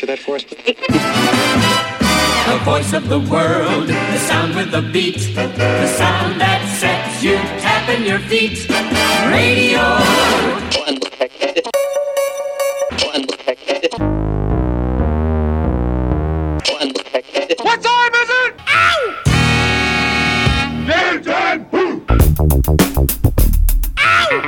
capture that for us? The voice of the world, the sound with the beat, the sound that sets you tapping your feet. Radio. What time is it? Ow! Game time! Boom! Ow!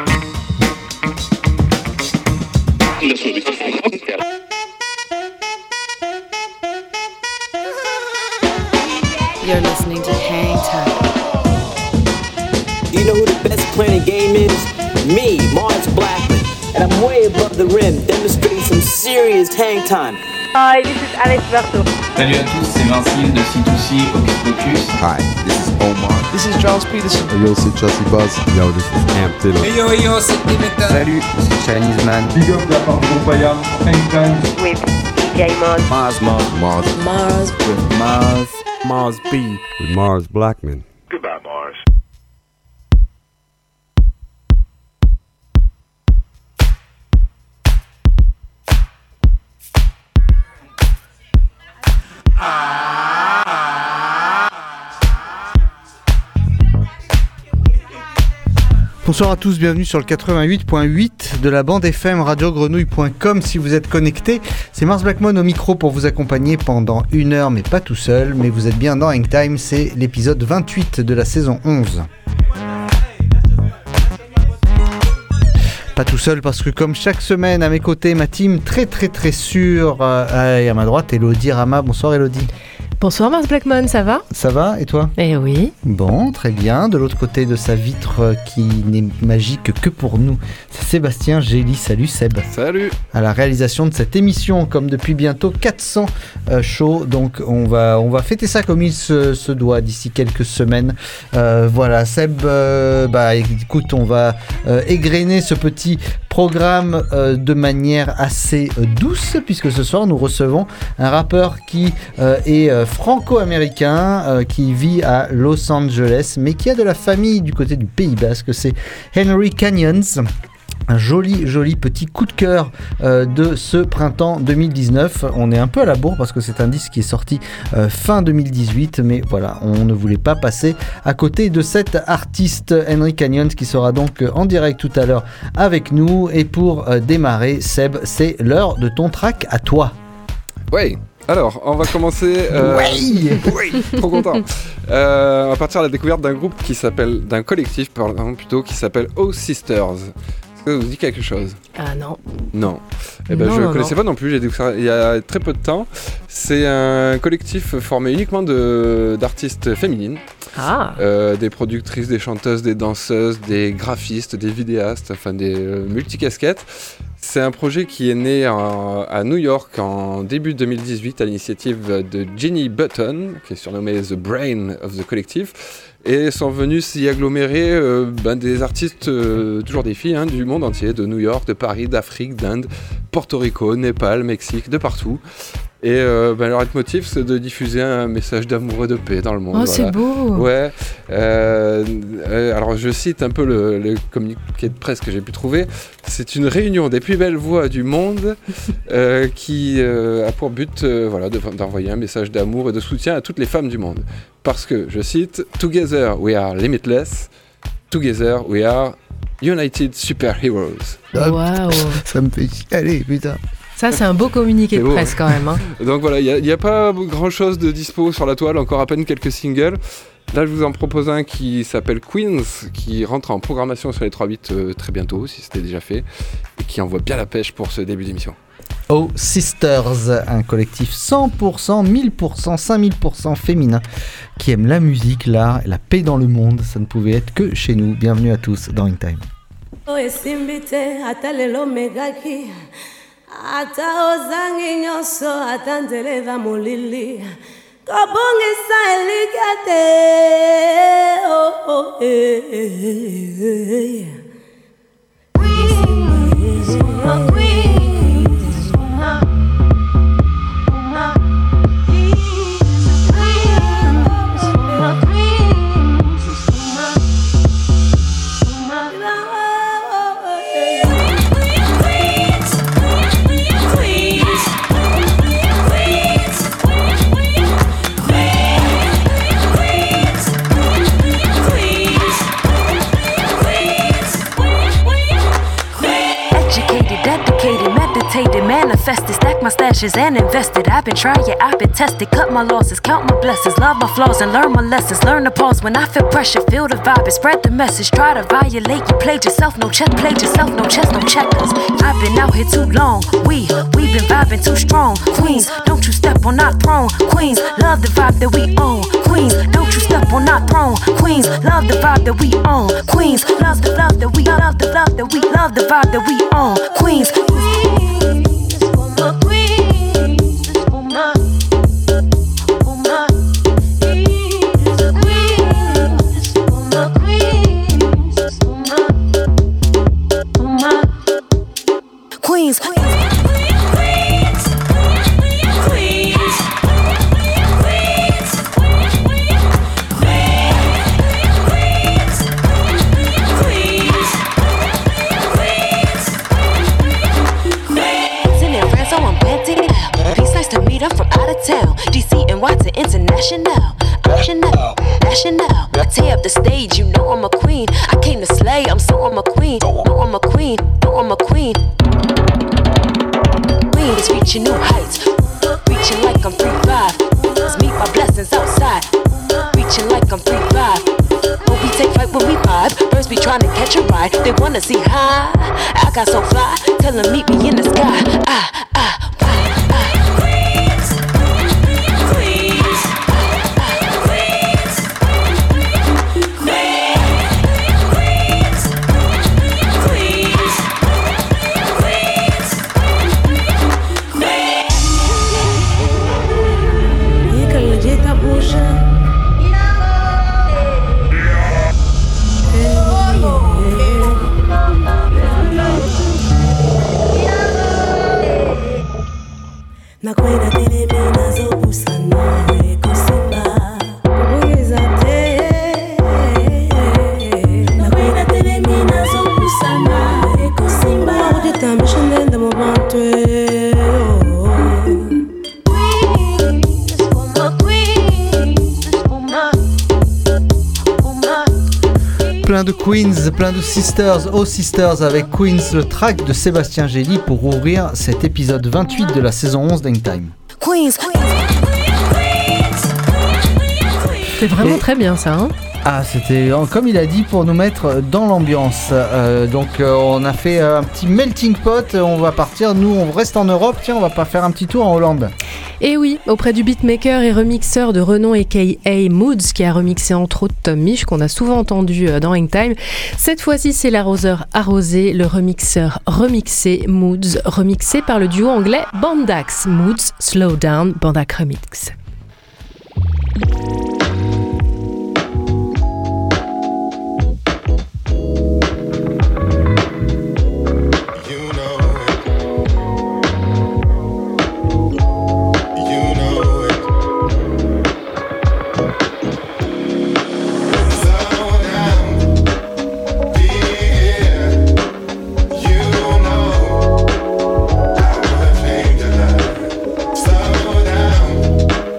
You're listening to Hang Time. Do you know who the best playing game is? Me, Mars Blackman. And I'm way above the rim, demonstrating some serious hang time. Hi, this is Alex Berto. Salut à tous, c'est Vincile de C2C Hocus Pocus. Hi, this is Omar. This is Charles Peterson. Hey yo, c'est Chelsea Buzz. Yo, this is Cam Taylor. Hey yo, c'est Dimitra. Salut, c'est Chinese Man. Big up la part de Groupaya. Hang time. With DJ Mars. Mars. With Mars B. With Mars Blackman. Goodbye, Mars. Bonsoir à tous, bienvenue sur le 88.8 de la bande FM radiogrenouille.com. Si vous êtes connectés, c'est Mars Blackman au micro pour vous accompagner pendant une heure, mais pas tout seul. Mais vous êtes bien dans Hang Time, c'est l'épisode 28 de la saison 11. Pas tout seul parce que comme chaque semaine à mes côtés, ma team très sûre, et à ma droite, Elodie Rama. Bonsoir Elodie. Bonsoir Mars Blackman, ça va ? Ça va, et toi ? Eh oui. Bon, très bien. De l'autre côté de sa vitre qui n'est magique que pour nous, c'est Sébastien Gély. Salut Seb. Salut. À la réalisation de cette émission, comme depuis bientôt 400 shows. Donc on va fêter ça comme il se doit d'ici quelques semaines. Voilà, Seb, écoute, on va égrener ce petit programme de manière assez douce, puisque ce soir nous recevons un rappeur qui est franco-américain, qui vit à Los Angeles, mais qui a de la famille du côté du Pays Basque. C'est Henry Canyons. Un joli petit coup de cœur de ce printemps 2019. On est un peu à la bourre parce que c'est un disque qui est sorti fin 2018, mais voilà, on ne voulait pas passer à côté de cet artiste Henry Canyons qui sera donc en direct tout à l'heure avec nous. Et pour démarrer, Seb, c'est l'heure de ton track à toi. Oui. Alors, on va commencer. Oui, trop content. On va partir à la découverte d'un collectif qui s'appelle Oh Sisters. Est-ce que ça vous dit quelque chose ? Ah non. Non. Je ne connaissais pas non plus, j'ai découvert il y a très peu de temps. C'est un collectif formé uniquement d'artistes féminines. Ah. Des productrices, des chanteuses, des danseuses, des graphistes, des vidéastes, enfin des multicasquettes. C'est un projet qui est né à New York en début 2018 à l'initiative de Jenny Button, qui est surnommée The Brain of the Collective. Et sont venus s'y agglomérer des artistes, toujours des filles, du monde entier, de New York, de Paris, d'Afrique, d'Inde, Porto Rico, Népal, Mexique, de partout. Et leur leitmotiv, c'est de diffuser un message d'amour et de paix dans le monde. Oh, voilà. C'est beau. Ouais. Alors, je cite un peu le communiqué de presse que j'ai pu trouver. C'est une réunion des plus belles voix du monde qui a pour but d'envoyer un message d'amour et de soutien à toutes les femmes du monde. Parce que, je cite, « Together we are limitless, together we are united superheroes ». Waouh. Ça me fait chialer, putain. Ça, c'est un beau communiqué de presse quand même. Donc voilà, il n'y a pas grand-chose de dispo sur la toile, encore à peine quelques singles. Là, je vous en propose un qui s'appelle Queens, qui rentre en programmation sur les 3-8 très bientôt, si c'était déjà fait, et qui envoie bien la pêche pour ce début d'émission. Oh Sisters, un collectif 100%, 1000%, 5000% féminin, qui aime la musique, l'art et la paix dans le monde. Ça ne pouvait être que chez nous. Bienvenue à tous dans Hang Time. Ata ozangi nyoso atandeleva mulili kobungisa elikate oh my stashes and invested. I've been trying, I've been tested. Cut my losses, count my blessings. Love my flaws and learn my lessons. Learn to pause when I feel pressure. Feel the vibe and spread the message. Try to violate, you played yourself. No check, played yourself. No chess, no checkers. I've been out here too long. We've been vibing too strong. Queens, don't you step on our throne. Queens, love the vibe that we own. Queens, don't you step on our throne. Queens, love the vibe that we own. Queens, love the love that we love the love that we love the vibe that we own. Queens. Queens. International, national. I tear up the stage, you know I'm a queen. I came to slay, I'm a queen. No, I'm a queen, no, I'm a queen. Queens reaching new heights, reaching like I'm 3'5". Let's meet my blessings outside, reaching like I'm 3'5". When we take flight, when we vibe, birds be trying to catch a ride. They wanna see high, I got so fly. Tell them meet me in the sky. Plein de Queens, plein de Sisters, Oh Sisters avec Queens, le track de Sébastien Gély pour ouvrir cet épisode 28 de la saison 11 d'Hangtime. Queens. C'est vraiment très bien ça, hein. Ah, c'était comme il a dit pour nous mettre dans l'ambiance. Donc on a fait un petit melting pot, on va partir, nous on reste en Europe, tiens on va pas faire un petit tour en Hollande. Et oui, auprès du beatmaker et remixeur de renom aka Moods qui a remixé entre autres Tom Misch qu'on a souvent entendu dans Hangtime. Cette fois-ci c'est l'arroseur arrosé, le remixeur remixé Moods, remixé par le duo anglais Bandax. Moods, Slow Down, Bandax Remix. Slow down.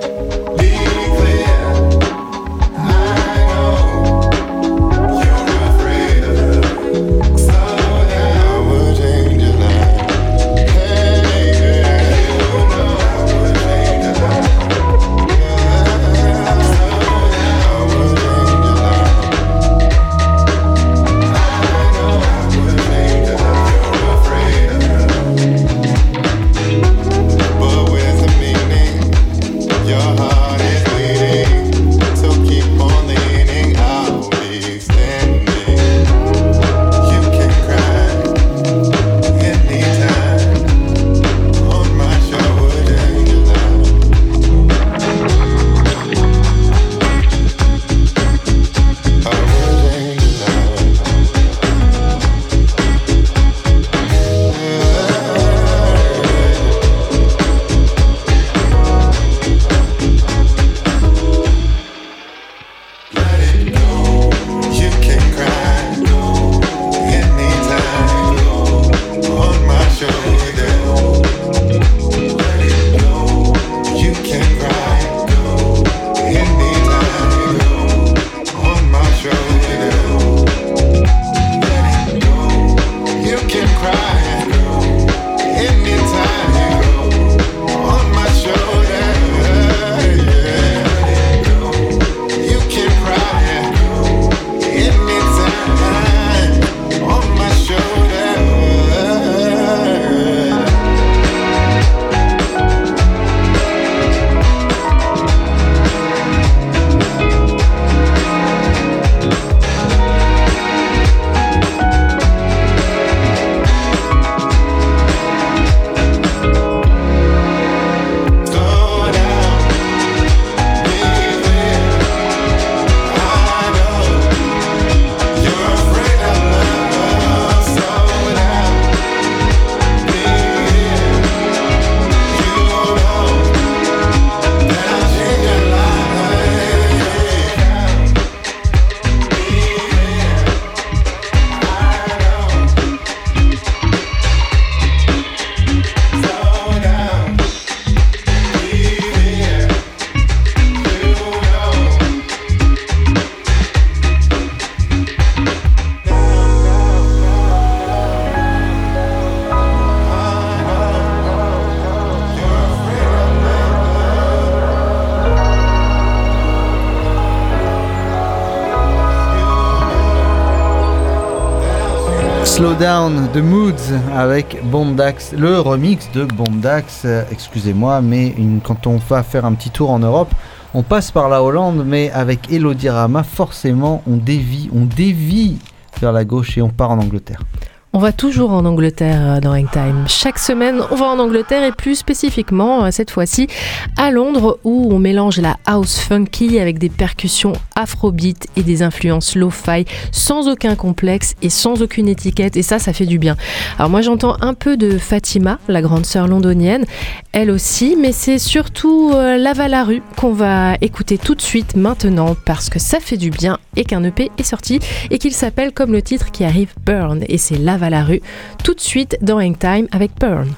Slow Down de Moods avec Bondax, le remix de Bondax. Excusez-moi, mais quand on va faire un petit tour en Europe, on passe par la Hollande, mais avec Elodie Rama, forcément, on dévie vers la gauche et on part en Angleterre. On va toujours en Angleterre dans Hangtime. Chaque semaine, on va en Angleterre et plus spécifiquement, cette fois-ci, à Londres où on mélange la house funky avec des percussions afrobeat et des influences lo-fi sans aucun complexe et sans aucune étiquette. Et ça fait du bien. Alors moi, j'entends un peu de Fatima, la grande sœur londonienne, elle aussi, mais c'est surtout Lava la rue qu'on va écouter tout de suite maintenant parce que ça fait du bien et qu'un EP est sorti et qu'il s'appelle comme le titre qui arrive Burn. Et c'est Lava la rue, tout de suite dans Hangtime avec Burn.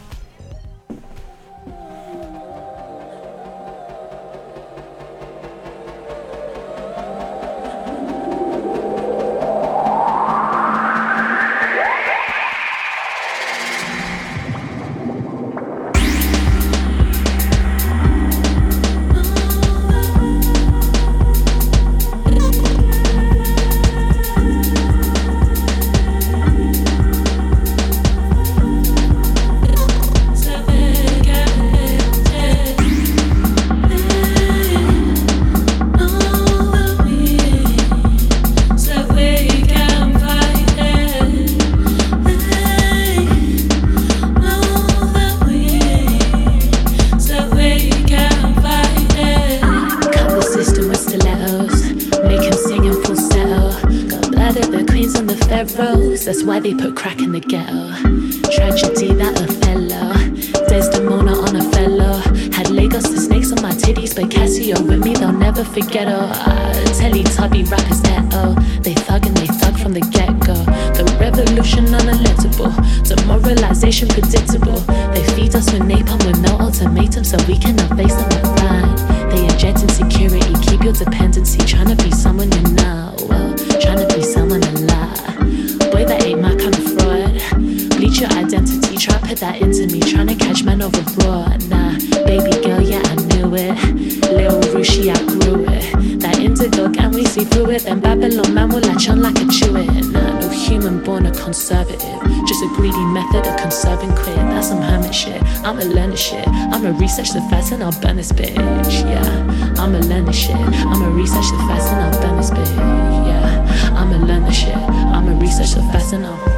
That's why they put crack in the ghetto. Tragedy that Othello, Desdemona on a fellow. Had Lagos the snakes on my titties, but Casio with me, they'll never forget her. Teletubby rappers eto, they thug and they thug from the get-go. The revolution unelectable, demoralization predictable. They feed us with napalm with no ultimatum, so we cannot face them with pride. They inject insecurity, keep your dependency, trying to be someone you know, trying to be someone alive. Boy, that ain't my kind of fraud. Bleach your identity, try put that into me, trying to catch man over broad. Nah, baby girl, yeah, I knew it. Lil Rushi, I grew it. That indigo, can we see through it? Then Babylon man will latch on like a Jewett. Nah, no human born a conservative, just a greedy method of conserving quit. That's some hermit shit, I'ma learn this shit. I'ma research the facts and I'll burn this bitch, yeah. I'ma learn this shit, I'ma research the facts and I'll burn this bitch, yeah. I'ma learn this shit, I'ma research the facts and I'll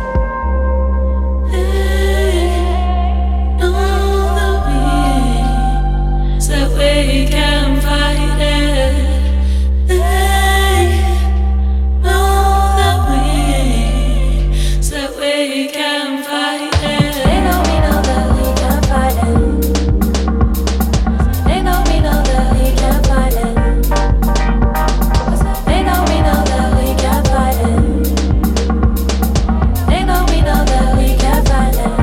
we can fight it. Know that we can fight it. They know that we can fight it. They know that we can fight it. They know that we can fight it. They know that we can fight it.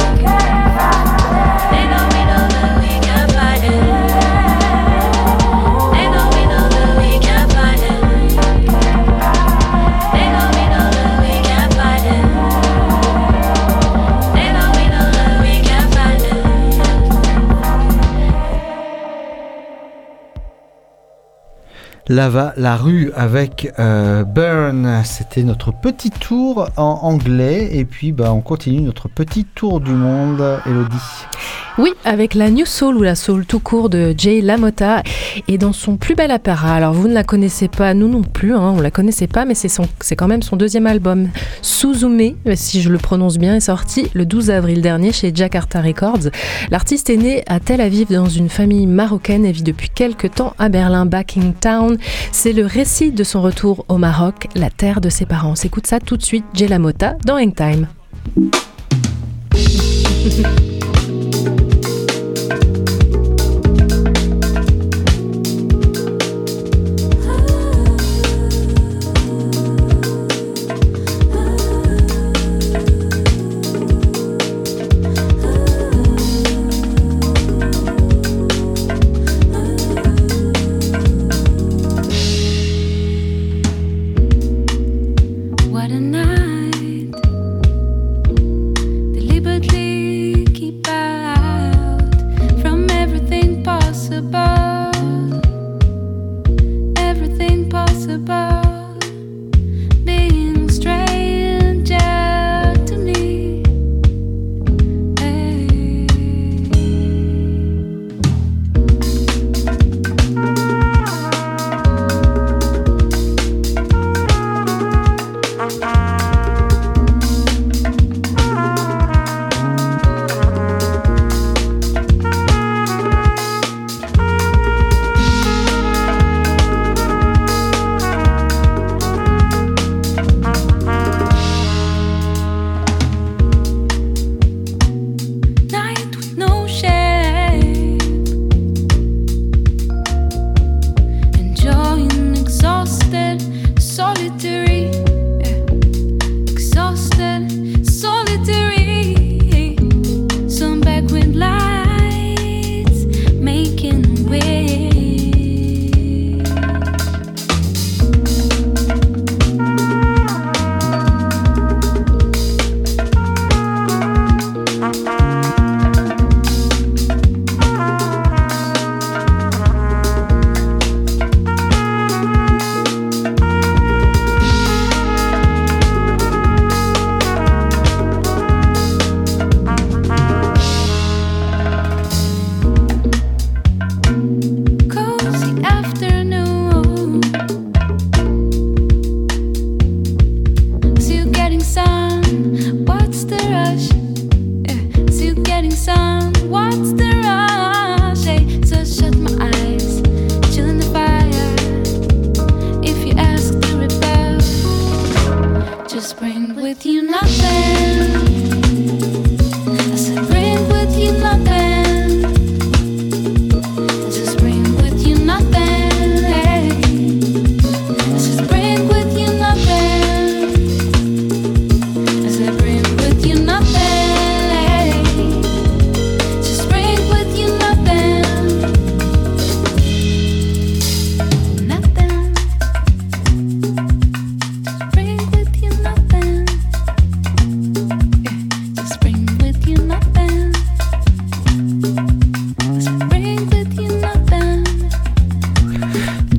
Lava la rue avec Burn, c'était notre petit tour en anglais et puis on continue notre petit tour du monde, Elodie. Oui, avec la New Soul ou la Soul tout court de Jay LaMotta et dans son plus bel apparat. Alors vous ne la connaissez pas, nous non plus, on la connaissait pas, mais c'est quand même son deuxième album. Suzume, si je le prononce bien, est sorti le 12 avril dernier chez Jakarta Records. L'artiste est né à Tel Aviv dans une famille marocaine et vit depuis quelques temps à Berlin, back in town. C'est le récit de son retour au Maroc, la terre de ses parents. On s'écoute ça tout de suite, Jay LaMotta dans Hangtime. What a night, deliberately keep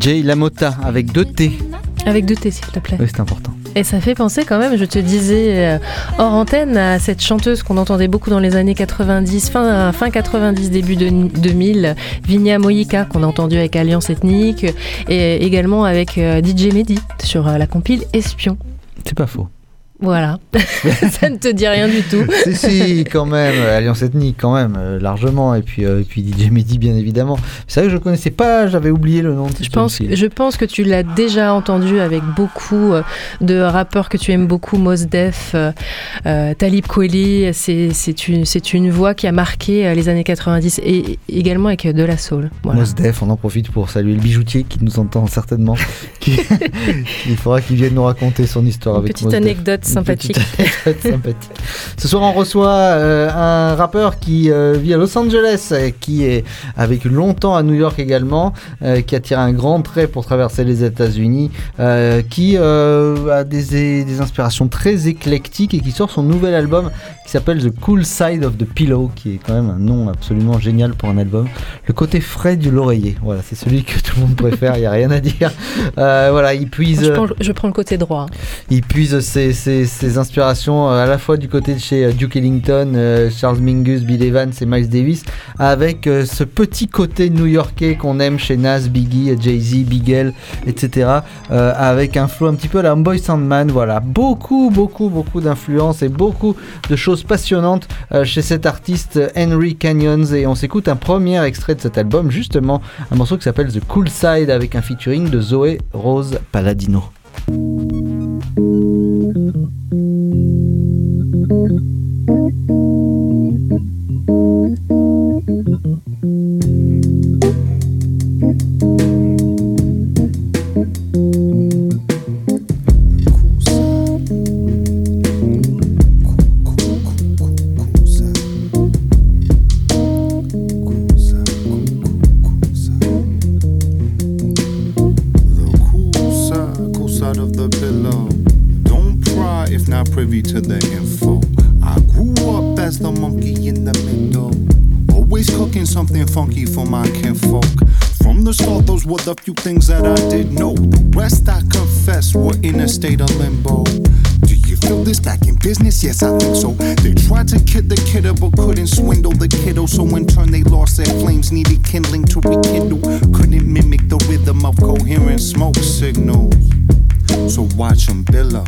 DJ Lamotta avec 2 T. Avec 2 T, s'il te plaît. Oui, c'est important. Et ça fait penser quand même, je te disais hors antenne, à cette chanteuse qu'on entendait beaucoup dans les années 90, fin 90, début 2000, Vinia Moïka, qu'on a entendu avec Alliance Ethnique, et également avec DJ Mehdi sur la compile Espion. C'est pas faux. Voilà, ça ne te dit rien du tout. si, quand même, Alliance Ethnique, quand même, largement, et puis DJ Mehdi, bien évidemment. C'est vrai que je connaissais pas, j'avais oublié le nom de je pense que tu l'as déjà entendu avec beaucoup de rappeurs que tu aimes beaucoup, Mos Def, Talib Kweli, c'est une voix qui a marqué les années 90, et également avec de la soul. Voilà. Mos Def, on en profite pour saluer le bijoutier qui nous entend certainement, il faudra qu'il vienne nous raconter son histoire avec Mos Def. Petite anecdote sympathique. Ce soir, on reçoit un rappeur qui vit à Los Angeles, qui est vécu longtemps à New York également, qui a tiré un grand trait pour traverser les États-Unis, qui a des inspirations très éclectiques et qui sort son nouvel album qui s'appelle The Cool Side of the Pillow, qui est quand même un nom absolument génial pour un album. Le côté frais de l'oreiller, voilà, c'est celui que tout le monde préfère, il n'y a rien à dire. Voilà, il puise... Je prends le côté droit. Il puise ses inspirations à la fois du côté de chez Duke Ellington, Charles Mingus, Bill Evans et Miles Davis, avec ce petit côté new-yorkais qu'on aime chez Nas, Biggie, Jay-Z, Big L, etc. Avec un flow un petit peu à la Homeboy Sandman, voilà, beaucoup d'influences et beaucoup de choses passionnantes chez cet artiste Henry Canyons, et on s'écoute un premier extrait de cet album, justement un morceau qui s'appelle The Cool Side avec un featuring de Zoé Rose Palladino. Privy to the info. I grew up as the monkey in the middle, always cooking something funky for my kinfolk. From the start, those were the few things that I did know. The rest, I confess, were in a state of limbo. Do you feel this back in business? Yes, I think so. They tried to kid the kidder, but couldn't swindle the kiddo. So in turn, they lost their flames, needed kindling to rekindle. Couldn't mimic the rhythm of coherent smoke signals. So watch them billow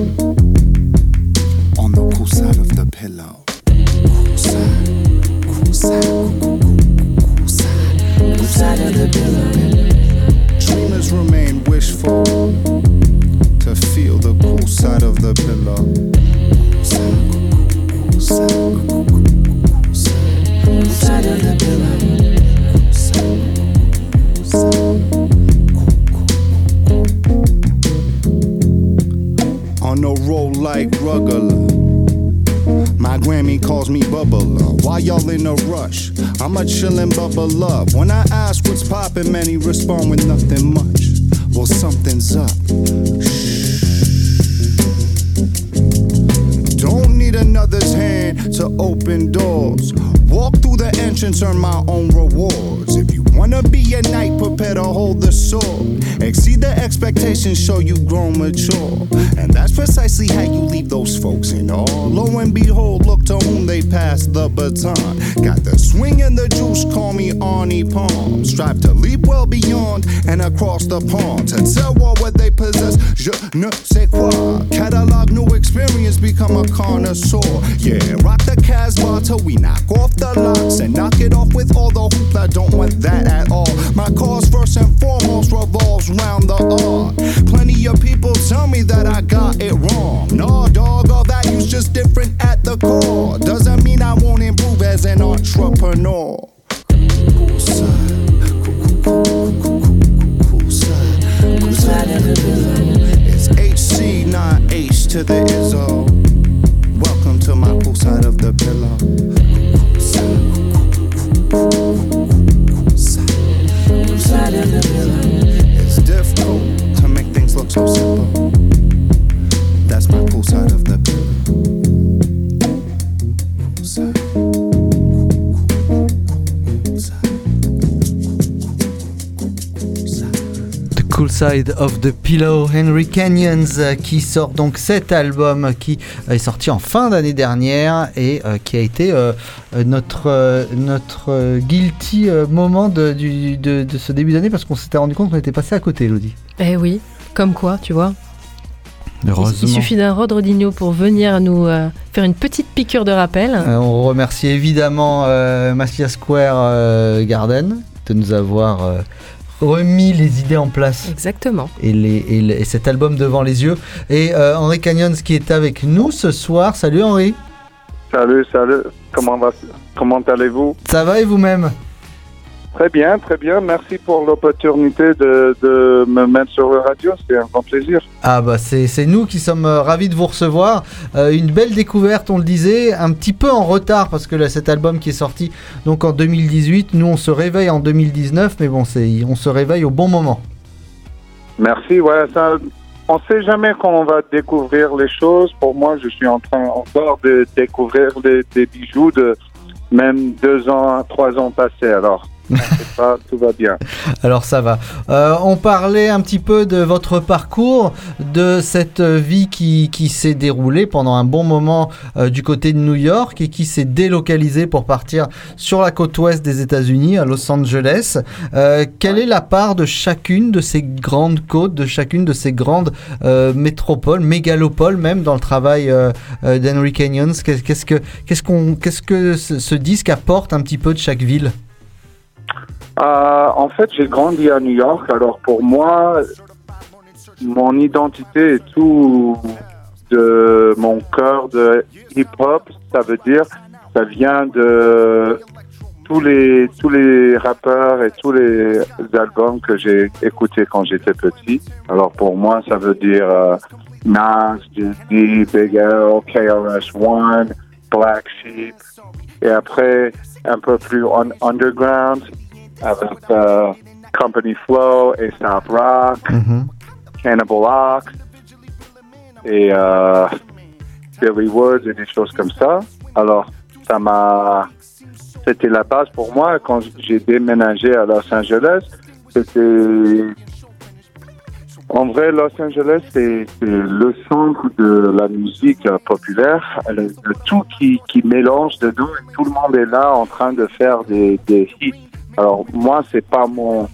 on the cool side of the pillow. Cool side, cool side, cool side, cool side of the pillow. Dreamers remain wishful to feel the cool side of the pillow. Cool side, cool side, cool side, cool side of the pillow. Cool side, cool side. On a roll like Ruggler, my Grammy calls me Bubbler. Why y'all in a rush? I'm a chillin' bubble up. When I ask what's poppin', many respond with nothing much. Well, something's up. Shh. Don't need another's hand to open doors. Walk through the entrance, earn my own rewards. If you wanna be a knight, prepare to hold the sword. Exceed the expectations, show you grown mature. And that's precisely how you leave those folks in awe. Lo and behold, look to whom they pass the baton. Got the swing and the juice, call me Arnie Palm. Strive to leap well beyond and across the pond. To tell what they possess, je ne sais quoi. Catalog new experience, become a connoisseur. Yeah, rock the Casbah till we knock off the locks and knock it off with all the hoopla. Don't want that at all. My cause first and foremost revolves round the art. Plenty of people tell me that I got it wrong. No, dog, all values just different at the core. Doesn't mean I won't improve as an entrepreneur. Cool side, cool side, cool side of the pillow. It's HC, not H to the Izzo. Welcome to my cool side of the pillow. Cool side, cool side of the pillow. It's difficult to make things look so simple. That's my cool side of the pillow. Cool side. Cool Side of the Pillow, Henry Canyons, qui sort donc cet album qui est sorti en fin d'année dernière et qui a été notre guilty moment de ce début d'année, parce qu'on s'était rendu compte qu'on était passé à côté, Elodie. Eh oui, comme quoi, tu vois. Heureusement. Il suffit d'un Rodro Digno pour venir nous faire une petite piqûre de rappel. On remercie évidemment Massia Square Garden de nous avoir remis les idées en place. Exactement. Et cet album devant les yeux. Et Henry Canyons qui est avec nous ce soir. Salut Henry. Salut. Comment allez-vous? Ça va et vous-même? Très bien. Merci pour l'opportunité de me mettre sur la radio. C'est un grand plaisir. Ah bah c'est nous qui sommes ravis de vous recevoir. Une belle découverte, on le disait, un petit peu en retard parce que cet album qui est sorti donc en 2018, nous on se réveille en 2019, mais bon, on se réveille au bon moment. Merci. Ouais, on ne sait jamais quand on va découvrir les choses. Pour moi, je suis en train encore de découvrir des bijoux de même 2 ans, 3 ans passés. Alors. Tout va bien. Alors ça va. On parlait un petit peu de votre parcours, de cette vie qui s'est déroulée pendant un bon moment du côté de New York et qui s'est délocalisée pour partir sur la côte ouest des États-Unis, à Los Angeles. Quelle est la part de chacune de ces grandes côtes, de chacune de ces grandes métropoles, mégalopoles même, dans le travail d'Henry Canyons? Qu'est-ce que ce disque apporte un petit peu de chaque ville? En fait, j'ai grandi à New York. Alors pour moi, mon identité et tout de mon cœur de hip-hop, ça veut dire, ça vient de tous les rappeurs et tous les albums que j'ai écoutés quand j'étais petit. Alors pour moi, ça veut dire Nas, Jay-Z, Big L, KRS-One, Black Sheep, et après un peu plus underground, avec Company Flow, A$AP Rock, Cannibal Ox et Billy Woods et des choses comme ça. Alors, c'était la base pour moi quand j'ai déménagé à Los Angeles. En vrai, Los Angeles, c'est le centre de la musique populaire, le tout qui mélange dedans, et tout le monde est là en train de faire des hits. Alors moi, c'est pas mon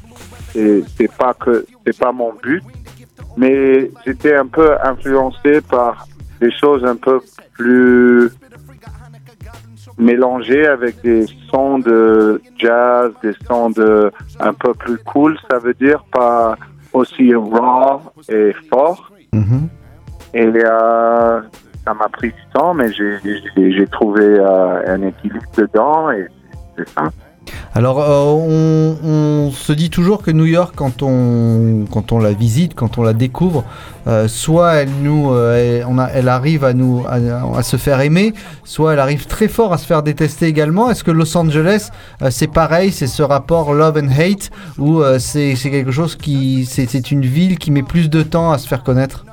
but, mais j'étais un peu influencé par des choses un peu plus mélangées avec des sons de jazz, des sons un peu plus cool. Ça veut dire pas aussi raw et fort. Et ça m'a pris du temps, mais j'ai trouvé un équilibre dedans et c'est ça. Alors, on se dit toujours que New York, quand on la visite, quand on la découvre, soit elle arrive à se faire aimer, soit elle arrive très fort à se faire détester également. Est-ce que Los Angeles, c'est pareil, c'est ce rapport love and hate, ou c'est quelque chose c'est une ville qui met plus de temps à se faire connaître?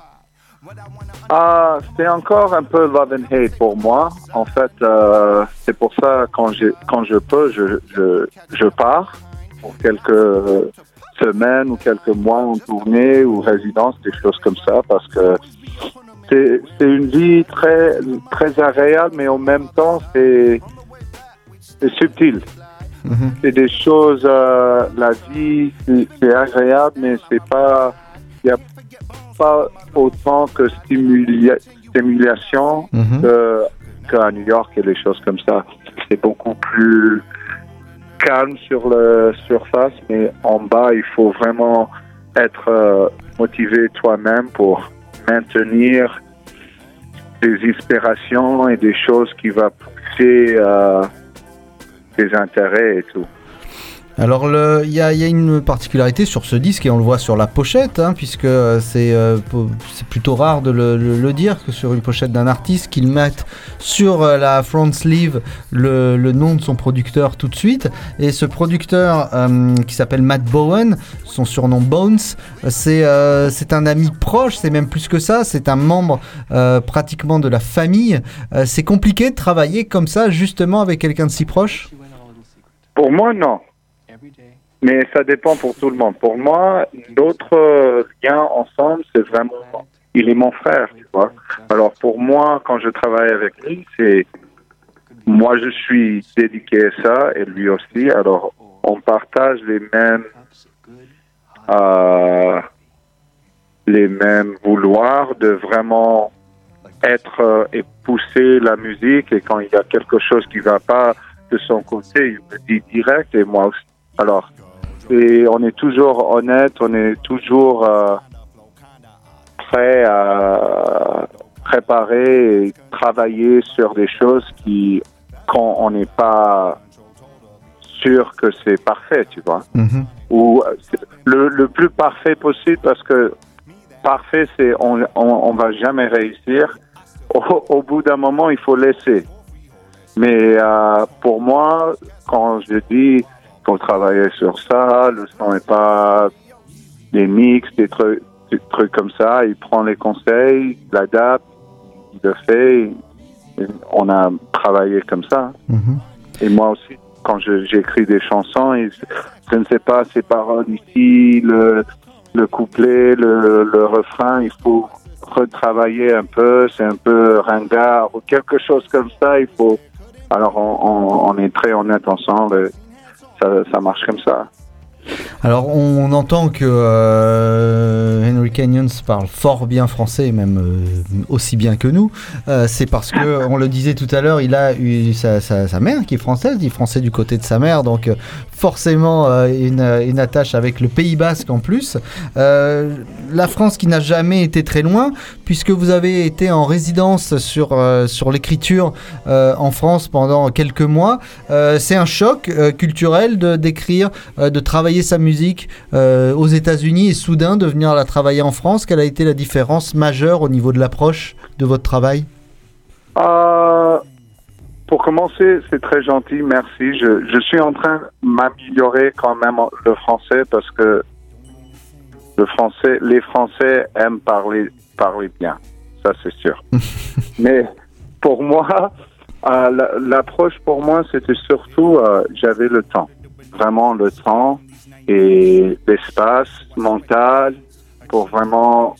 C'est encore un peu love and hate pour moi. En fait, c'est pour ça quand je peux, je pars pour quelques semaines ou quelques mois en tournée ou résidence, des choses comme ça, parce que c'est une vie très très agréable, mais en même temps c'est subtil. C'est des choses, la vie c'est agréable, mais c'est pas, il y a pas autant que stimulation qu'à New York et les choses comme ça. C'est beaucoup plus calme sur la surface, mais en bas, il faut vraiment être motivé toi-même pour maintenir des inspirations et des choses qui vont pousser tes intérêts et tout. Alors il y a une particularité sur ce disque, et on le voit sur la pochette, puisque c'est plutôt rare de le dire, que sur une pochette d'un artiste qu'ils mettent sur la front sleeve le nom de son producteur tout de suite. Et ce producteur qui s'appelle Matt Bowen, son surnom Bones, c'est un ami proche, c'est même plus que ça, c'est un membre pratiquement de la famille. C'est compliqué de travailler comme ça justement avec quelqu'un de si proche? Pour moi, non. Mais ça dépend pour tout le monde. Pour moi, notre lien ensemble, c'est vraiment... Il est mon frère, tu vois. Alors pour moi, quand je travaille avec lui, c'est... Moi, je suis dédié à ça, et lui aussi. Alors, on partage les mêmes vouloirs de vraiment être et pousser la musique. Et quand il y a quelque chose qui ne va pas de son côté, il me dit direct, et moi aussi. Alors, et on est toujours honnête, on est toujours prêt à préparer et travailler sur des choses qui, quand on n'est pas sûr que c'est parfait, tu vois. Mm-hmm. Ou le plus parfait possible, parce que parfait, c'est on va jamais réussir. Au bout d'un moment, il faut laisser. Mais pour moi, quand je dis qu'on travaillait sur ça, le son n'est pas des mix, des trucs comme ça, il prend les conseils, il l'adapte, il le fait. On a travaillé comme ça. Mm-hmm. Et moi aussi, quand j'écris des chansons, je ne sais pas ces paroles ici, le couplet, le refrain, il faut retravailler un peu, c'est un peu ringard ou quelque chose comme ça. Il faut. Alors on est très honnête ensemble. Et ça marche comme ça. Alors on entend que Henry Canyons parle fort bien français, même aussi bien que nous. C'est parce que, on le disait tout à l'heure, il a eu sa mère qui est française, il est français du côté de sa mère, donc forcément une attache avec le Pays Basque en plus. La France qui n'a jamais été très loin, puisque vous avez été en résidence sur l'écriture en France pendant quelques mois. C'est un choc culturel d'écrire, de travailler sa musique aux États-Unis et soudain de venir la travailler en France. Quelle a été la différence majeure au niveau de l'approche de votre travail? Pour commencer, c'est très gentil, merci. Je suis en train de m'améliorer quand même le français, parce que les Français aiment parler bien, ça c'est sûr. Mais pour moi, l'approche pour moi, c'était surtout, j'avais le temps, vraiment le temps et l'espace mental pour vraiment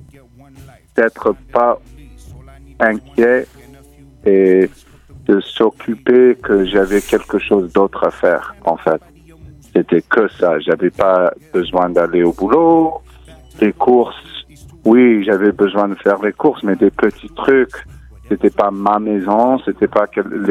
d'être pas inquiet et de s'occuper que j'avais quelque chose d'autre à faire, en fait. C'était que ça. J'avais pas besoin d'aller au boulot. Les courses, oui, j'avais besoin de faire les courses, mais des petits trucs. C'était pas ma maison, c'était pas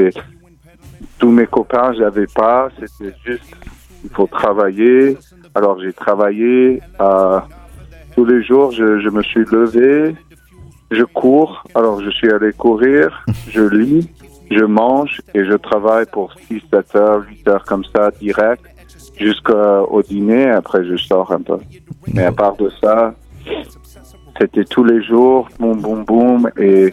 tous mes copains, j'avais pas. C'était juste, il faut travailler. Alors j'ai travaillé tous les jours. Je me suis levé, je cours. Alors je suis allé courir, je lis, je mange et je travaille pour 6, 7 heures, 8 heures comme ça, direct, jusqu'au dîner. Après, je sors un peu. Mais à part de ça, c'était tous les jours, boum, boum, boum. Et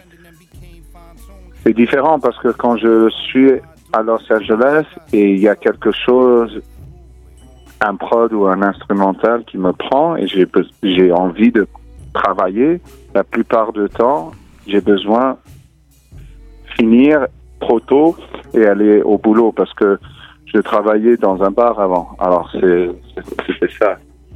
c'est différent parce que quand je suis à Los Angeles et il y a quelque chose, un prod ou un instrumental qui me prend et j'ai envie de travailler, la plupart du temps, j'ai besoin de finir trop tôt et aller au boulot parce que je travaillais dans un bar avant. Alors c'est ça.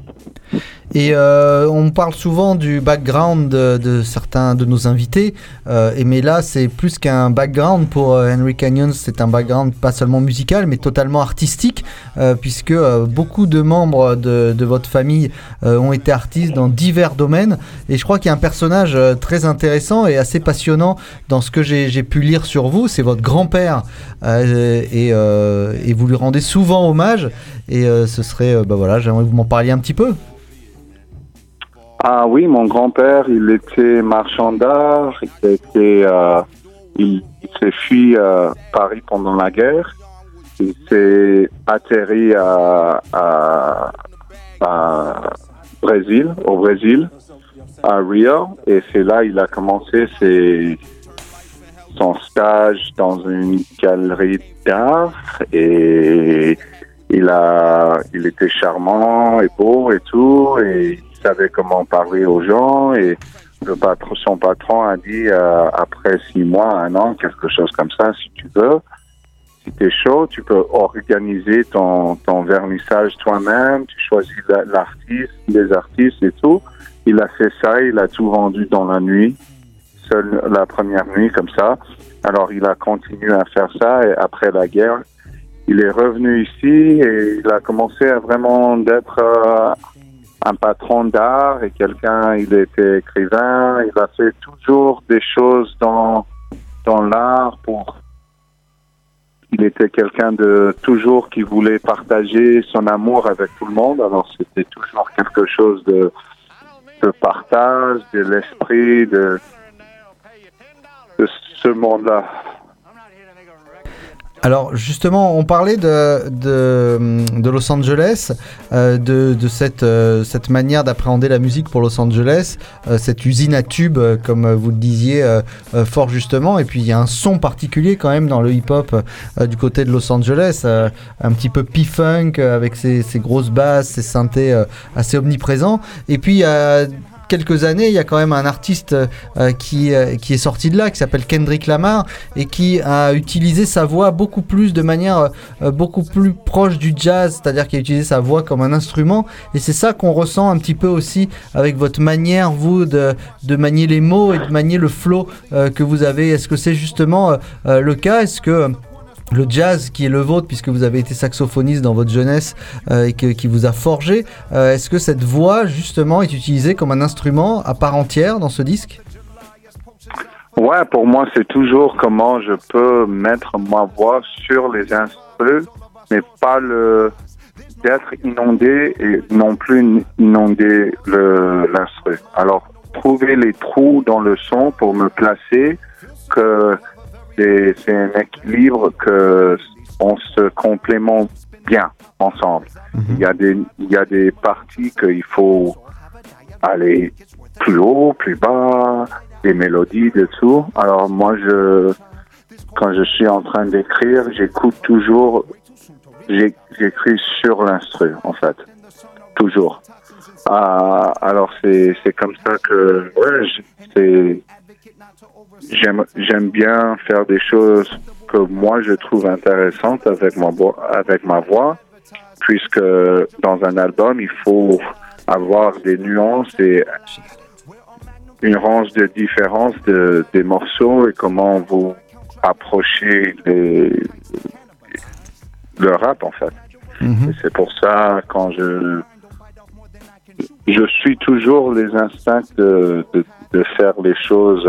Et on parle souvent du background de certains de nos invités, mais là c'est plus qu'un background pour Henry Canyons, c'est un background pas seulement musical mais totalement artistique, puisque beaucoup de membres de votre famille ont été artistes dans divers domaines, et je crois qu'il y a un personnage très intéressant et assez passionnant dans ce que j'ai pu lire sur vous, c'est votre grand-père, et vous lui rendez souvent hommage, et ce serait, voilà, j'aimerais que vous m'en parliez un petit peu. Ah oui, mon grand-père, il était marchand d'art, il s'est fui à Paris pendant la guerre, il s'est atterri au Brésil, à Rio, et c'est là il a commencé son stage dans une galerie d'art, et il était charmant et beau et tout, et il savait comment parler aux gens, et son patron a dit après 6 mois, 1 an, quelque chose comme ça, si tu veux, si t'es chaud, tu peux organiser ton vernissage toi-même, tu choisis les artistes et tout. Il a fait ça, il a tout vendu dans la nuit, seule la première nuit comme ça. Alors il a continué à faire ça et après la guerre, il est revenu ici et il a commencé à vraiment d'être un patron d'art et il était écrivain, il a fait toujours des choses dans l'art il était quelqu'un de toujours qui voulait partager son amour avec tout le monde, alors c'était toujours quelque chose de partage, de l'esprit de ce monde-là. Alors justement, on parlait de Los Angeles, de cette manière d'appréhender la musique pour Los Angeles, cette usine à tubes, comme vous le disiez fort justement. Et puis il y a un son particulier quand même dans le hip-hop du côté de Los Angeles, un petit peu P-Funk avec ses grosses basses, ses synthés assez omniprésents. Et puis quelques années, il y a quand même un artiste qui est sorti de là, qui s'appelle Kendrick Lamar, et qui a utilisé sa voix beaucoup plus de manière beaucoup plus proche du jazz, c'est-à-dire qu'il a utilisé sa voix comme un instrument, et c'est ça qu'on ressent un petit peu aussi avec votre manière, vous, de manier les mots et de manier le flow que vous avez. Est-ce que c'est justement le cas? Est-ce que le jazz qui est le vôtre, puisque vous avez été saxophoniste dans votre jeunesse et qui vous a forgé, est-ce que cette voix justement est utilisée comme un instrument à part entière dans ce disque? Ouais, pour moi c'est toujours comment je peux mettre ma voix sur les instruments, mais pas d'être inondé et non plus inonder l'instrument. Alors trouver les trous dans le son pour me placer, que c'est un équilibre que on se complémente bien ensemble. Mm-hmm. Il y a des parties qu'il faut aller plus haut, plus bas, des mélodies, de tout. Alors moi, quand je suis en train d'écrire, j'écoute toujours, j'écris sur l'instru, en fait. Toujours. Alors c'est comme ça que, j'aime bien faire des choses que moi je trouve intéressantes avec ma voix, puisque dans un album il faut avoir des nuances et une range de différence des morceaux et comment vous approchez le rap en fait. Mm-hmm. Et c'est pour ça quand je suis toujours les instincts de faire les choses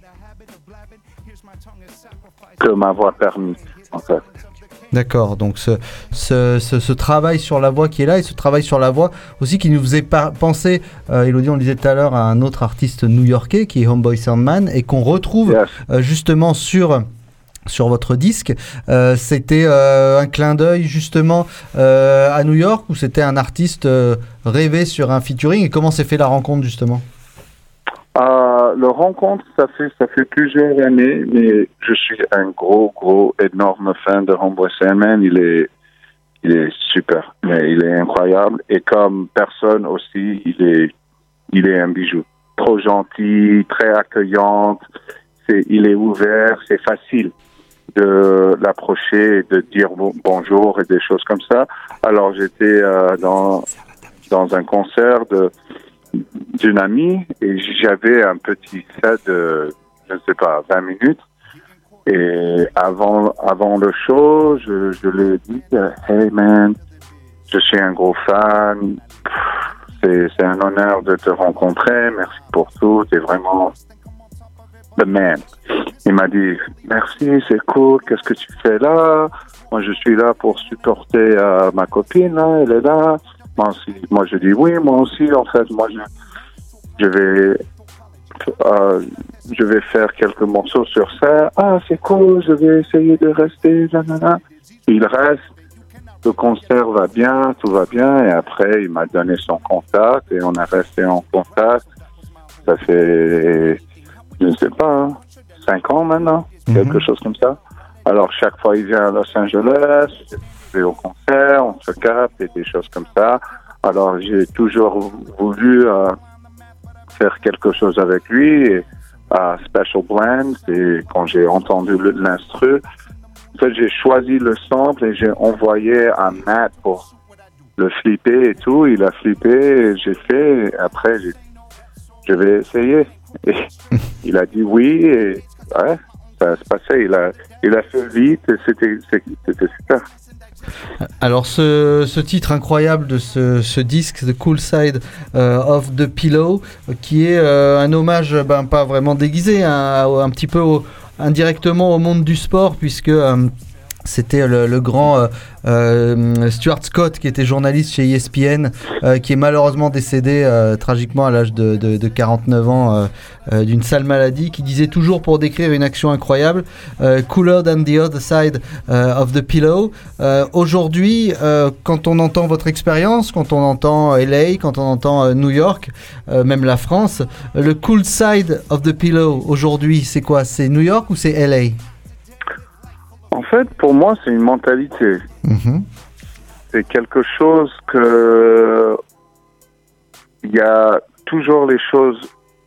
que ma voix permet, en fait. D'accord, donc ce travail sur la voix qui est là, et ce travail sur la voix aussi qui nous faisait penser, Elodie, on le disait tout à l'heure, à un autre artiste new-yorkais qui est Homeboy Sandman, et qu'on retrouve justement sur votre disque. C'était un clin d'œil justement à New York, ou c'était un artiste rêvé sur un featuring, et comment s'est fait la rencontre justement? Le rencontre, ça fait plusieurs années, mais je suis un gros, énorme fan de Homeboy Sandman. Il est super, mais il est incroyable. Et comme personne aussi, il est un bijou. Trop gentil, très accueillante. Il est ouvert, c'est facile de l'approcher et de dire bonjour et des choses comme ça. Alors j'étais dans un concert d'une amie et j'avais un petit set de, je ne sais pas, 20 minutes. Et avant le show, je lui ai dit « Hey man, je suis un gros fan. C'est un honneur de te rencontrer. Merci pour tout. T'es vraiment the man. » Il m'a dit « Merci, c'est cool. Qu'est-ce que tu fais là? Moi, je suis là pour supporter ma copine. Là, elle est là. » Moi, je dis oui, moi aussi, en fait, moi, je vais faire quelques morceaux sur ça. Ah, c'est cool, je vais essayer de rester, nanana. Il reste, le concert va bien, tout va bien, et après, il m'a donné son contact, et on a resté en contact. Ça fait, je ne sais pas, 5 ans maintenant, quelque chose comme ça. Alors, chaque fois, il vient à Los Angeles, je vais au concert, on se capte et des choses comme ça. Alors, j'ai toujours voulu faire quelque chose avec lui. Et, Special Blend, et quand j'ai entendu l'instru, En fait, j'ai choisi le sample et j'ai envoyé à Matt pour le flipper et tout. Il a flippé, et j'ai fait. Après, je vais essayer. Et il a dit oui, et ouais, ça se passait. Il a fait vite, et c'était super. Alors ce titre incroyable de ce disque, The Cool Side of the Pillow, qui est un hommage, pas vraiment déguisé, un petit peu indirectement au monde du sport, puisque c'était le grand Stuart Scott, qui était journaliste chez ESPN, qui est malheureusement décédé tragiquement à l'âge de 49 ans d'une sale maladie, qui disait toujours, pour décrire une action incroyable, cooler than the other side of the pillow. Aujourd'hui, quand on entend votre expérience, quand on entend LA, quand on entend New York, même la France, le cool side of the pillow aujourd'hui, c'est quoi? C'est New York ou c'est LA? En fait, pour moi, c'est une mentalité. Mm-hmm. C'est quelque chose que... Il y a toujours les choses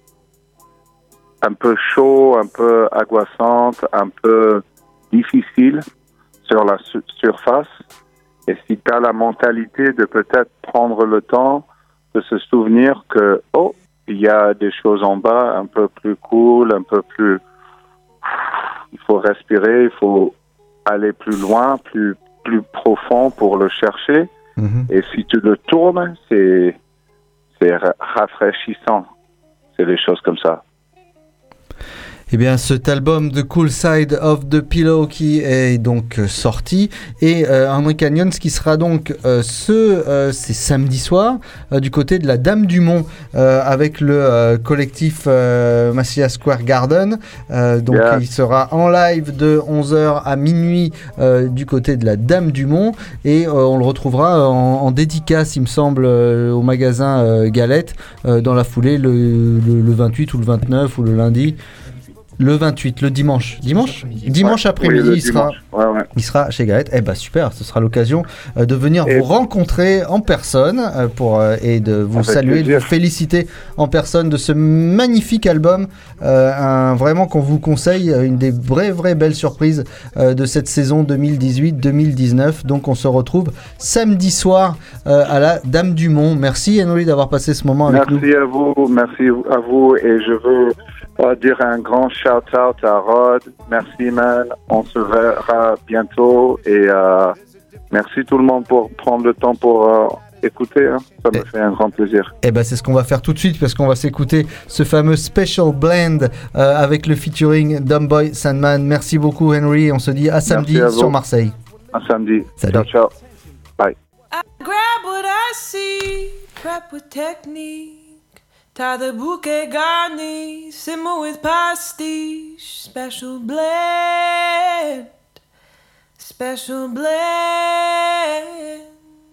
un peu chaudes, un peu agaçantes, un peu difficiles sur la surface. Et si tu as la mentalité de peut-être prendre le temps de se souvenir que, il y a des choses en bas un peu plus cool, un peu plus... Il faut respirer, il faut aller plus loin, plus profond pour le chercher. Mm-hmm. Et si tu le tournes, c'est rafraîchissant. C'est des choses comme ça. Eh bien, cet album The Cool Side of the Pillow qui est donc sorti, et Henry Canyons qui sera donc c'est samedi soir du côté de la Dame du Mont avec le collectif Massilia Square Garden. Donc il sera en live de 11h à minuit du côté de la Dame du Mont, et on le retrouvera en dédicace, il me semble, au magasin Galette dans la foulée le 28 ou le 29 ou le lundi. Le 28, le dimanche après-midi, il sera chez Galette. Eh ben super, ce sera l'occasion de venir vous rencontrer en personne et de vous saluer, de vous féliciter en personne de ce magnifique album, vraiment qu'on vous conseille, une des vraies belles surprises de cette saison 2018-2019. Donc on se retrouve samedi soir à la Dame du Mont. Merci Henry d'avoir passé ce moment avec nous. Merci à vous, et je veux dire un grand shout-out à Rod. Merci, man. On se verra bientôt. Et merci tout le monde pour prendre le temps pour écouter. Hein. Ça me fait un grand plaisir. Et ben c'est ce qu'on va faire tout de suite, parce qu'on va s'écouter ce fameux Special Blend avec le featuring Dumbboy Sandman. Merci beaucoup, Henry. On se dit à samedi sur Marseille. À samedi. Salut. Ciao. Bye. I grab what I see, prep with technique. Tie the bouquet garni, simmer with pastiche. Special blend, special blend.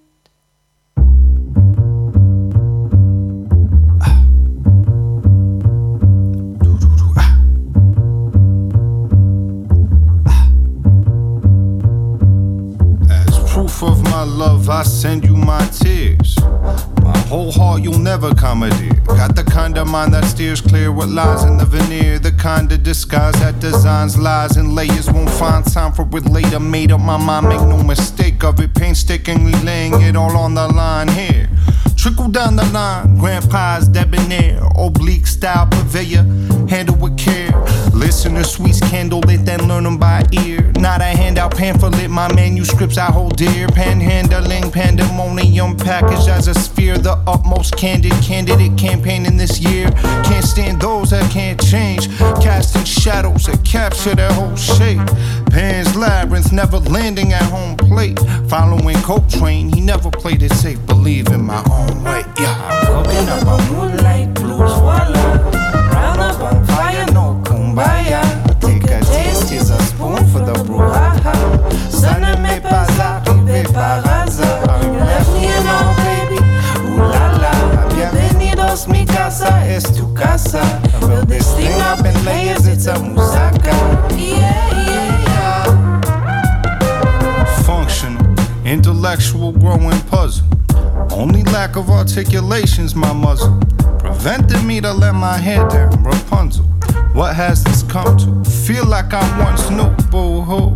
Proof of my love, I send you my tears. My whole heart you'll never commandeer. Got the kind of mind that steers clear what lies in the veneer. The kind of disguise that designs lies and layers. Won't find time for it later. Made up my mind, make no mistake of it. Painstakingly laying it all on the line here. Trickle down the line, grandpa's debonair. Oblique style purveyor, handle with care. Listen to sweets, candlelit, then learn them by ear. Not a handout pamphlet, my manuscripts I hold dear. Panhandling, pandemonium package as a sphere. The utmost candidate campaigning this year. Can't stand those that can't change. Casting shadows that capture their whole shape. Pan's labyrinth, never landing at home plate. Following Coltrane, he never played it safe. Believe in my own way, yeah. I'm cooking up a moonlight blues, voila. Round up on fire, no kumbaya. Take a taste, here's a spoon for the brouhaha. Ça ne m'est pas arrivé par hasard. You left me alone, baby, ooh la la. Bienvenidos, mi casa es tu casa. Build this thing up in layers, it's a musaka. Yeah, yeah, yeah. Functional, intellectual growing puzzle. Only lack of articulation's my muzzle. Prevented me to let my hair down, Rapunzel. What has this come to? Feel like I once knew, boo-hoo.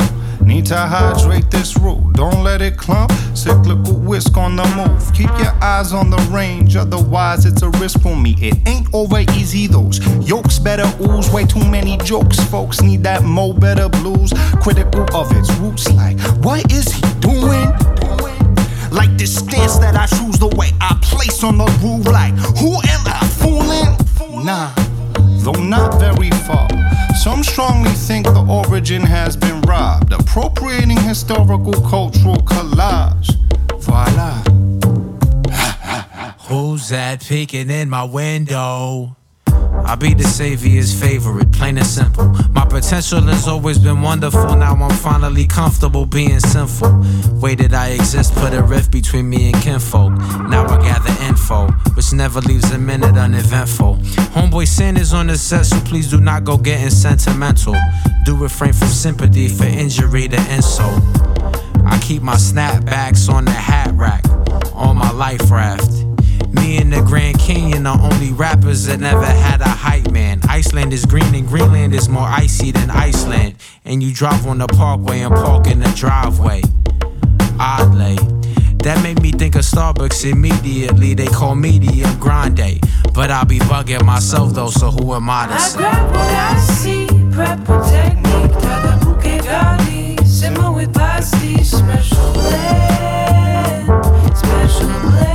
Need to hydrate this root, don't let it clump. Cyclical whisk on the move. Keep your eyes on the range, otherwise it's a risk for me. It ain't over easy, those yolks better ooze. Way too many jokes, folks need that mo better blues. Critical of its roots, like what is he doing? Like this stance that I choose, the way I place on the groove. Like who am I fooling? Nah, though not very far. Some strongly think the origin has been robbed, appropriating historical cultural collage. Voila. Who's that peeking in my window? I'll be the savior's favorite, plain and simple. My potential has always been wonderful. Now I'm finally comfortable being sinful. Way that I exist put a rift between me and kinfolk. Now I gather info, which never leaves a minute uneventful. Homeboy sin is on the set, so please do not go getting sentimental. Do refrain from sympathy for injury to insult. I keep my snapbacks on the hat rack, on my life raft. Me and the Grand Canyon are only rappers that never had a hype man. Iceland is green and Greenland is more icy than Iceland. And you drive on the parkway and park in the driveway. Oddly, that made me think of Starbucks immediately. They call medium grande, but I'll be bugging myself though, so who am I to say? I grab what I see, prep with technique. Tada bouquet garni, simmer with pasty. Special blend, special blend.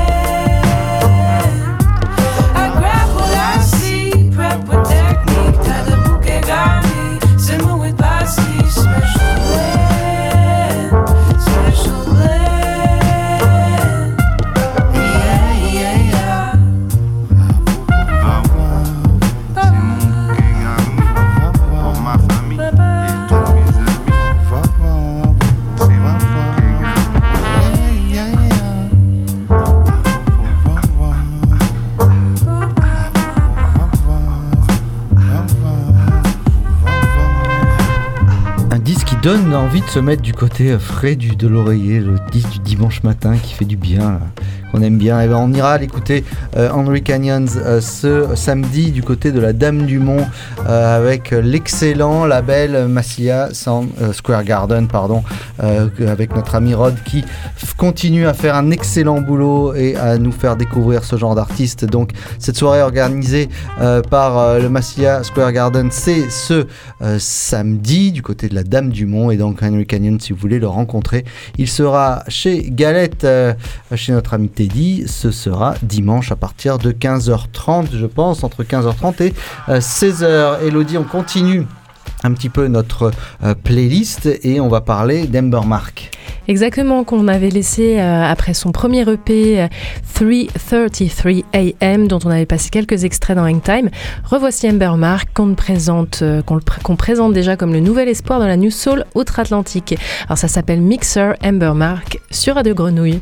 Donne envie de se mettre du côté frais de l'oreiller, le disque du dimanche matin qui fait du bien, là, qu'on aime bien. Et ben on ira l'écouter Henry Canyons ce samedi du côté de la Dame du Mont avec l'excellent label Massilia Square Garden, avec notre ami Rod qui continue à faire un excellent boulot et à nous faire découvrir ce genre d'artistes. Donc cette soirée organisée par le Massilia Square Garden, c'est ce samedi du côté de la Dame du Mont. Et donc Henry Canyon, si vous voulez le rencontrer, il sera chez Galette, chez notre ami Teddy. Ce sera dimanche à partir de 15h30, je pense, entre 15h30 et 16h. Elodie, on continue un petit peu notre playlist et on va parler d'Amber Mark. Exactement, qu'on avait laissé après son premier EP 3:33 AM, dont on avait passé quelques extraits dans Hangtime. Revoici Amber Mark qu'on présente déjà comme le nouvel espoir de la New Soul outre-Atlantique. Alors ça s'appelle Mixer Amber Mark sur Radio Grenouille.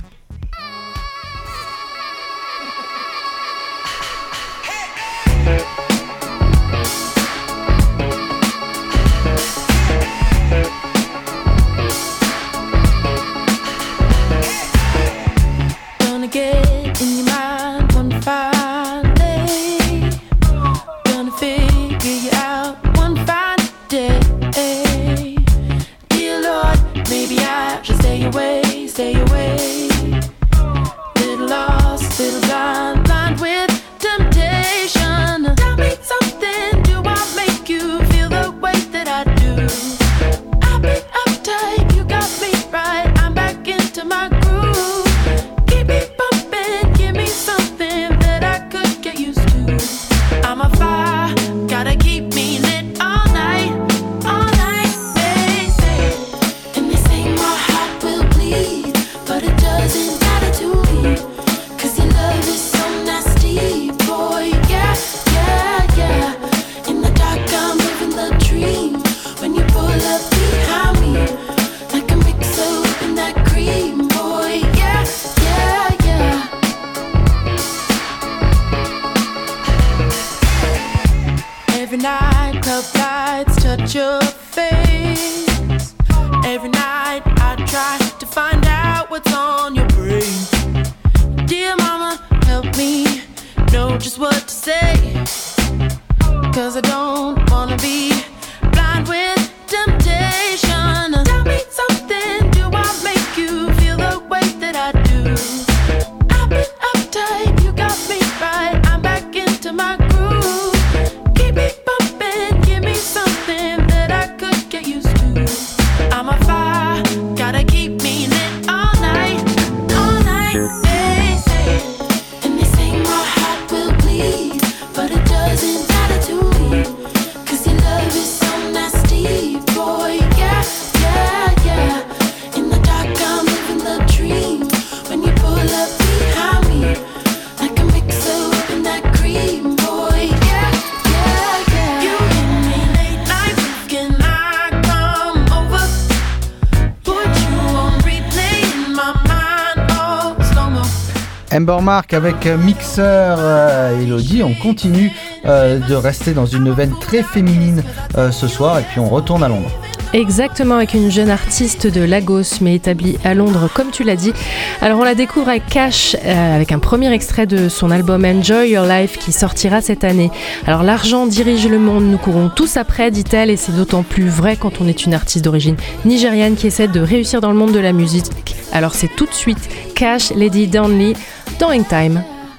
Cause I don't wanna be blind with temptation. Tell me something, do I make you feel the way that I do? I've been uptight, you got me right, I'm back into my groove. Keep me bumping, give me something that I could get used to. I'm a fire, gotta keep me lit all night, hey, hey. And they say my heart will bleed, but it doesn't matter to me, 'cause your love is so nasty, boy, yeah, yeah, yeah. In the dark I'm living the dream, when you pull up behind me, like a mixer up in that cream, boy, yeah, yeah, yeah. You hit me late night, can I come over? Put you on replay in my mind, oh, slow-mo. Amber Mark avec Mixer. Elodie, on continue de rester dans une veine très féminine ce soir et puis on retourne à Londres. Exactement, avec une jeune artiste de Lagos mais établie à Londres comme tu l'as dit. Alors on la découvre avec Cash avec un premier extrait de son album Enjoy Your Life qui sortira cette année. Alors l'argent dirige le monde, nous courons tous après, dit-elle, et c'est d'autant plus vrai quand on est une artiste d'origine nigériane qui essaie de réussir dans le monde de la musique. Alors c'est tout de suite Cash, Lady Donley dans Hangtime.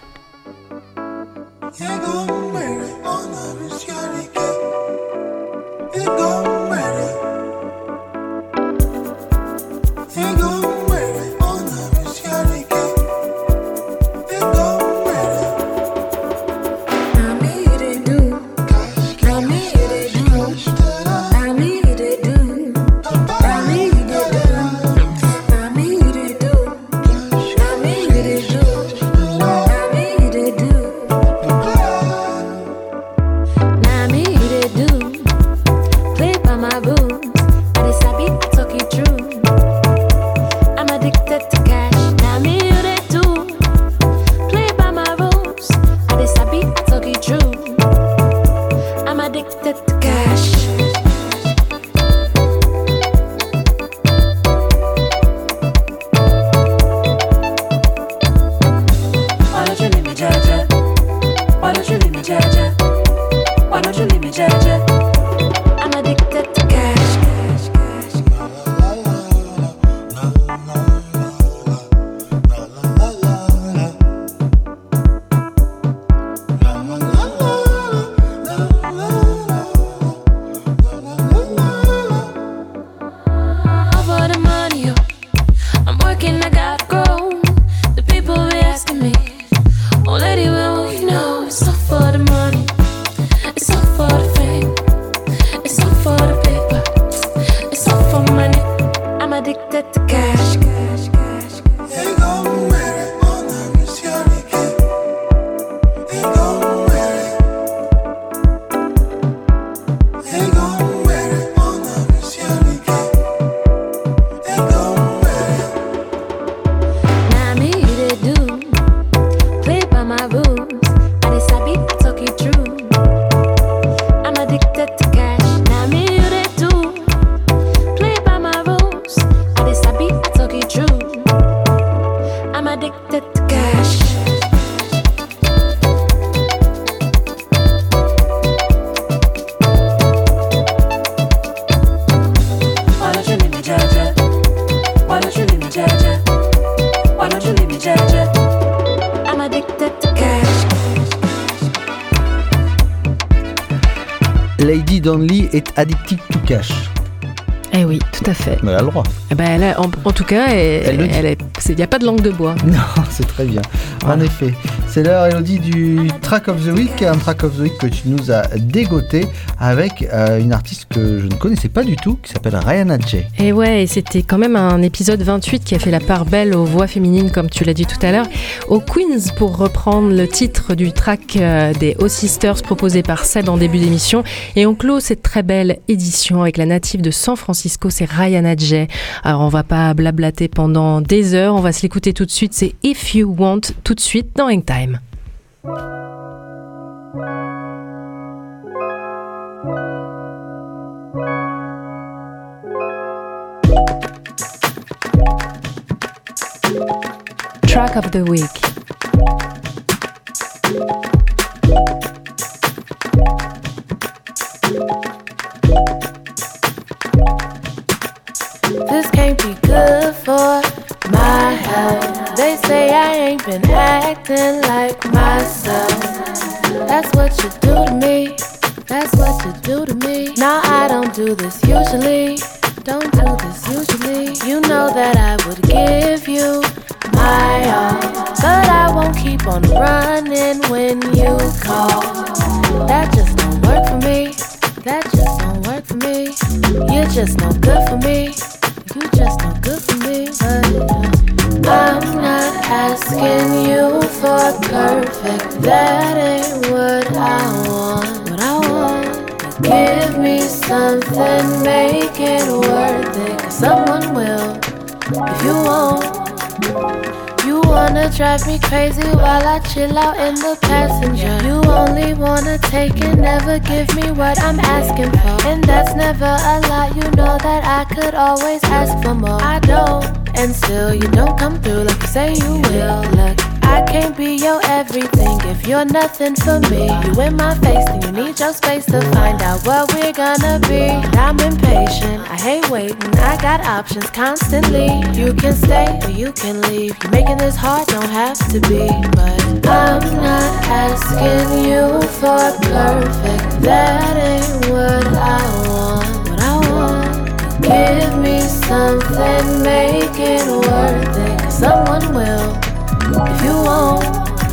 Lady Donley est addicted to cash. Eh oui, tout à fait. Mais elle a le droit. Eh ben, elle a, en tout cas, il n'y a pas de langue de bois. Non, c'est très bien. Voilà. En effet. C'est l'heure, Elodie, du Track of the Week. Un Track of the Week que tu nous as dégoté avec une artiste que je ne connaissais pas du tout, qui s'appelle Rihanna J. Et ouais, et c'était quand même un épisode 28 qui a fait la part belle aux voix féminines, comme tu l'as dit tout à l'heure, aux Queens, pour reprendre le titre du track des O Sisters proposé par Seb en début d'émission. Et on clôt cette très belle édition avec la native de San Francisco, c'est Rihanna J. Alors on va pas blablater pendant des heures, on va se l'écouter tout de suite, c'est If You Want, tout de suite dans Hangtime. Track of the Week. feeling like myself. That's what you do to me. That's what you do to me. Now I don't do this usually. Don't do this usually. You know that I would give you my all, but I won't keep on running when you call. That just don't work for me. That just don't work for me. You're just no good for me. You just no good for me. But I'm not asking you for perfect. That ain't what I want. What I want. Give me something, make it worth it. 'Cause someone will, if you won't. You wanna drive me crazy while I chill out in the passenger. You only wanna take and never give me what I'm asking for. And that's never a lot, you know that I could always ask for more. I don't, and still you don't come through like you say you will. Look, I can't be your everything if you're nothing for me. You in my face, then you need your space to find out what we're gonna be. I'm impatient, I hate waiting, I got options constantly. You can stay or you can leave. You're making this hard, don't have to be. But I'm not asking you for perfect. That ain't what I want. What I want. Give me something, make it worth it. 'Cause someone will, if you won't.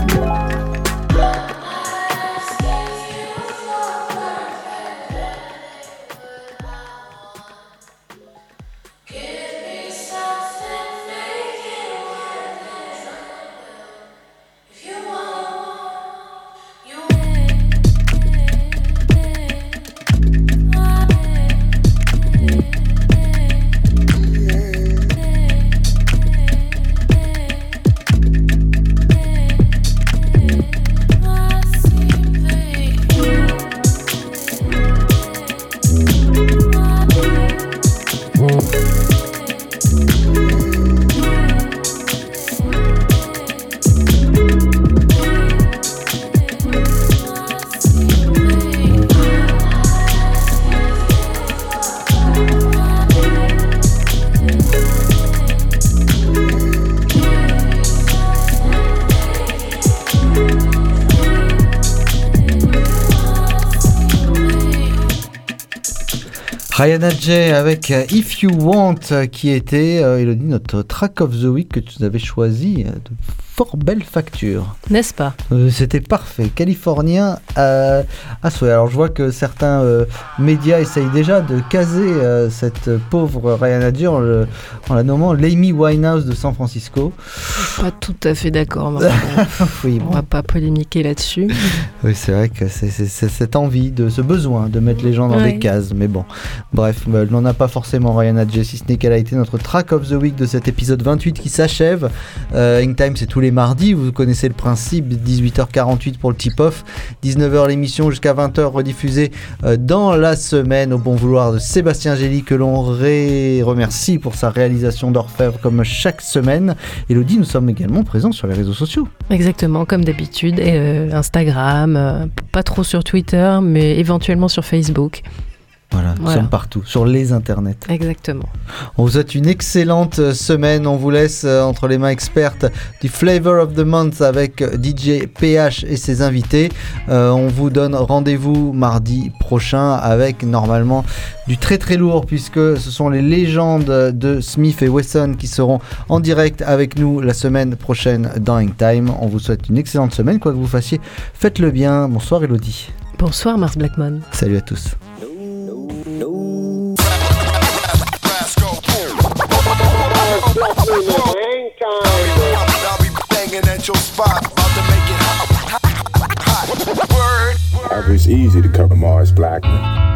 Rihanna J avec If You Want, qui était, Elodie, notre track of the week que tu nous avais choisi de fort belle facture. N'est-ce pas? C'était parfait, californien à souhait. Alors je vois que certains médias essayent déjà de caser cette pauvre Rihanna J en la nommant l'Amy Winehouse de San Francisco. Pas tout à fait d'accord. Oui, on va pas polémiquer là-dessus. Oui, c'est vrai que c'est cette envie, ce besoin de mettre les gens dans des cases, mais bon. Bref, elle n'en a pas forcément Rihanna J, si ce n'est qu'elle a été notre track of the week de cet épisode 28 qui s'achève. Hangtime, c'est tous les mardis, vous connaissez le principe, 18h48 pour le tip-off, 19h l'émission jusqu'à 20h rediffusée dans la semaine au bon vouloir de Sébastien Gély, que l'on remercie pour sa réalisation d'orfèvre comme chaque semaine. Elodie, nous sommes également présents sur les réseaux sociaux. Exactement, comme d'habitude, et Instagram, pas trop sur Twitter, mais éventuellement sur Facebook. Voilà, nous sommes partout, sur les internets. Exactement. On vous souhaite une excellente semaine. On vous laisse entre les mains expertes du Flavor of the Month avec DJ PH et ses invités. On vous donne rendez-vous mardi prochain avec normalement du très très lourd, puisque ce sont les légendes de Smith & Wesson qui seront en direct avec nous la semaine prochaine dans Hangtime. On vous souhaite une excellente semaine, quoi que vous fassiez. Faites-le bien. Bonsoir Elodie. Bonsoir Mars Blackman. Salut à tous. It's easy to cover Mars Blackman.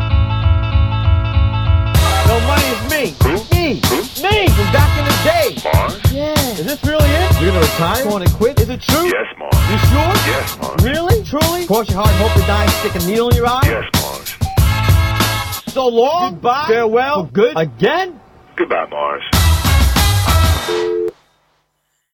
No, money is me. Me from back in the day. Mars? Yeah. Is this really it? You're gonna retire? Going to quit? Is it true? Yes, Mars. You sure? Yes, Mars. Really? Truly? Cross your heart and hope to die and stick a needle in your eye? Yes, Mars. So long. Goodbye. Farewell. For good. Again? Goodbye, Mars.